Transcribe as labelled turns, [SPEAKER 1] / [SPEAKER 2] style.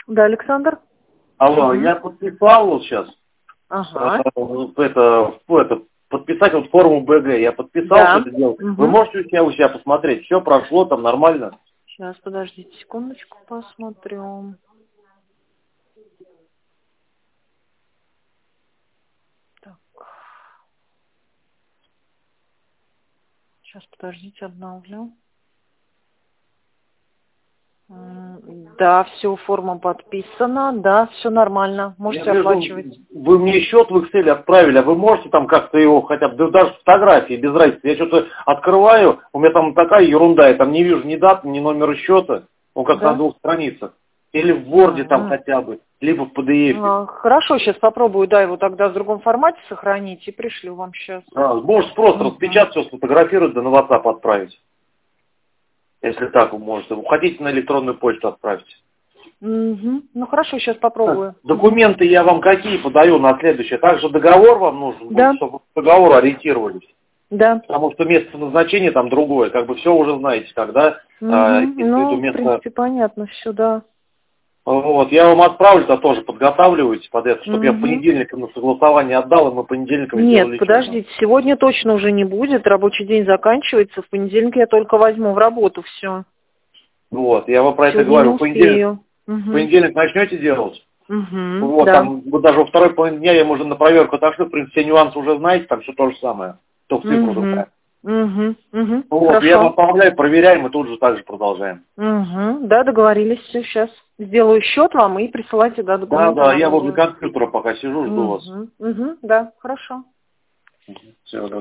[SPEAKER 1] Да, Александр?
[SPEAKER 2] Алло, я подписал вот сейчас.
[SPEAKER 1] Ага.
[SPEAKER 2] Подписать вот форму БГ. Я подписал,
[SPEAKER 1] Да.
[SPEAKER 2] что это делал. Вы
[SPEAKER 1] Угу.
[SPEAKER 2] можете у себя посмотреть? Все прошло там нормально?
[SPEAKER 1] Сейчас, подождите секундочку, посмотрю. Так. Сейчас, подождите, обновлю. Да, все, форма подписана, да, все нормально,
[SPEAKER 2] Я
[SPEAKER 1] можете
[SPEAKER 2] вижу,
[SPEAKER 1] оплачивать.
[SPEAKER 2] вы мне счет в Excel отправили, а вы можете там как-то его хотя бы, да даже фотографии, без разницы. Я что-то открываю, у меня там такая ерунда, я там не вижу ни даты, ни номера счета, он как на
[SPEAKER 1] Да?
[SPEAKER 2] 2 страницах. Или в Word там хотя бы, либо в PDF.
[SPEAKER 1] Хорошо, сейчас попробую, да, его тогда в другом формате сохранить и пришлю вам сейчас.
[SPEAKER 2] Может просто распечатать, все сфотографировать, да на WhatsApp отправить. Если так вы можете. Вы хотите на электронную почту отправить.
[SPEAKER 1] Угу. Ну хорошо, сейчас попробую.
[SPEAKER 2] Документы я вам какие подаю на следующее? Также договор вам нужен будет,
[SPEAKER 1] Да,
[SPEAKER 2] чтобы по договору ориентировались.
[SPEAKER 1] да.
[SPEAKER 2] Потому что место назначения там другое. Как бы все уже знаете, когда
[SPEAKER 1] Угу.
[SPEAKER 2] имеется в виду
[SPEAKER 1] Ну, в
[SPEAKER 2] место.
[SPEAKER 1] принципе, понятно все, да.
[SPEAKER 2] Вот, я вам отправлю, то тоже подготавливайте под это, чтобы я в
[SPEAKER 1] Угу.
[SPEAKER 2] понедельник на согласование отдал, и мы понедельником
[SPEAKER 1] Нет,
[SPEAKER 2] сделали счет.
[SPEAKER 1] подождите, сегодня точно уже не будет, рабочий день заканчивается, в понедельник я только возьму в работу все.
[SPEAKER 2] Вот, я вам про это
[SPEAKER 1] Сегодня не
[SPEAKER 2] говорю. В
[SPEAKER 1] успею.
[SPEAKER 2] понедельник начнете делать?
[SPEAKER 1] Угу.
[SPEAKER 2] Вот,
[SPEAKER 1] Да.
[SPEAKER 2] там вот даже во второй половине дня я ему уже на проверку отошлю, в принципе, все нюансы уже знаете, там все то же самое. Только цифру
[SPEAKER 1] Угу.
[SPEAKER 2] другая.
[SPEAKER 1] Угу. Угу.
[SPEAKER 2] Вот, я
[SPEAKER 1] Хорошо.
[SPEAKER 2] направляю, проверяем, и тут же так же продолжаем.
[SPEAKER 1] Угу. Да, договорились, все, сейчас сделаю счет вам и присылайте, да, документы
[SPEAKER 2] Да, я возле
[SPEAKER 1] налоговые.
[SPEAKER 2] компьютера пока сижу, жду вас.
[SPEAKER 1] Угу. Угу. Да, хорошо.
[SPEAKER 2] Все,